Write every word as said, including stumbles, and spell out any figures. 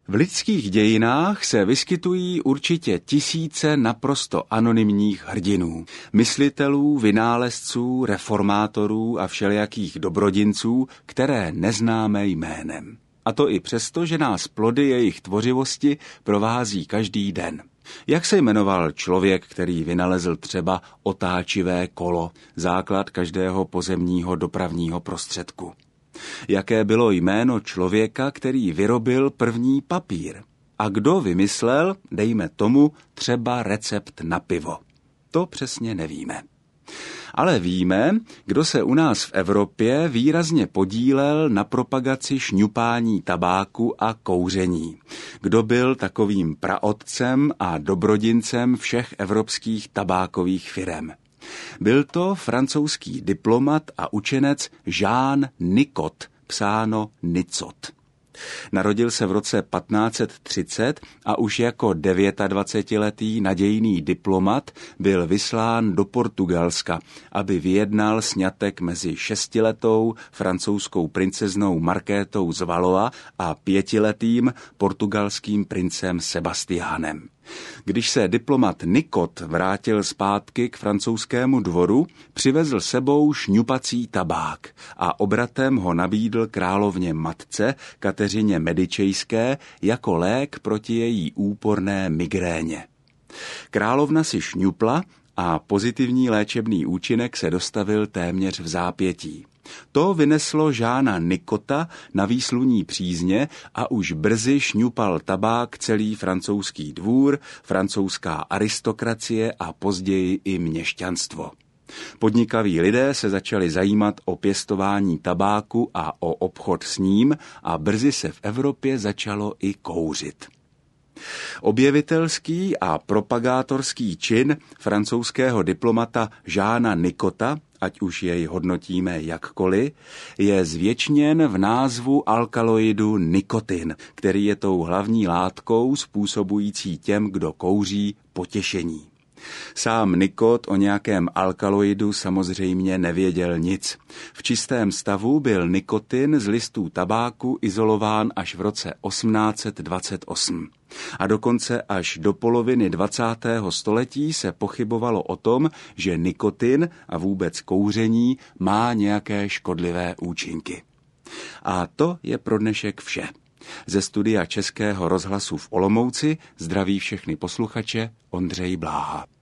V lidských dějinách se vyskytují určitě tisíce naprosto anonymních hrdinů, myslitelů, vynálezců, reformátorů a všelijakých dobrodinců, které neznáme jménem. A to i přesto, že nás plody jejich tvořivosti provází každý den. Jak se jmenoval člověk, který vynalezl třeba otáčivé kolo, základ každého pozemního dopravního prostředku? Jaké bylo jméno člověka, který vyrobil první papír? A kdo vymyslel, dejme tomu, třeba recept na pivo? To přesně nevíme. Ale víme, kdo se u nás v Evropě výrazně podílel na propagaci šňupání tabáku a kouření. Kdo byl takovým praotcem a dobrodincem všech evropských tabákových firem. Byl to francouzský diplomat a učenec Jean Nicot, psáno Nicot. Narodil se v roce patnáct set třicet a už jako dvacetidevítiletý nadějný diplomat byl vyslán do Portugalska, aby vyjednal sňatek mezi šestiletou francouzskou princeznou Markétou z Valois a pětiletým portugalským princem Sebastiánem. Když se diplomat Nicot vrátil zpátky k francouzskému dvoru, přivezl sebou šňupací tabák a obratem ho nabídl královně matce Kateřině Medičejské jako lék proti její úporné migréně. Královna si šňupla a pozitivní léčebný účinek se dostavil téměř v zápětí. To vyneslo Jeana Nicota na výsluní přízně a už brzy šňupal tabák celý francouzský dvůr, francouzská aristokracie a později i měšťanstvo. Podnikaví lidé se začali zajímat o pěstování tabáku a o obchod s ním a brzy se v Evropě začalo i kouřit. Objevitelský a propagátorský čin francouzského diplomata Jeana Nicota, ať už jej hodnotíme jakkoliv, je zvěčněn v názvu alkaloidu nikotin, který je tou hlavní látkou způsobující těm, kdo kouří, potěšení. Sám Nicot o nějakém alkaloidu samozřejmě nevěděl nic. V čistém stavu byl nikotin z listů tabáku izolován až v roce osmnáct set dvacet osm. A dokonce až do poloviny dvacátého století se pochybovalo o tom, že nikotin a vůbec kouření má nějaké škodlivé účinky. A to je pro dnešek vše. Ze studia Českého rozhlasu v Olomouci zdraví všechny posluchače Ondřej Bláha.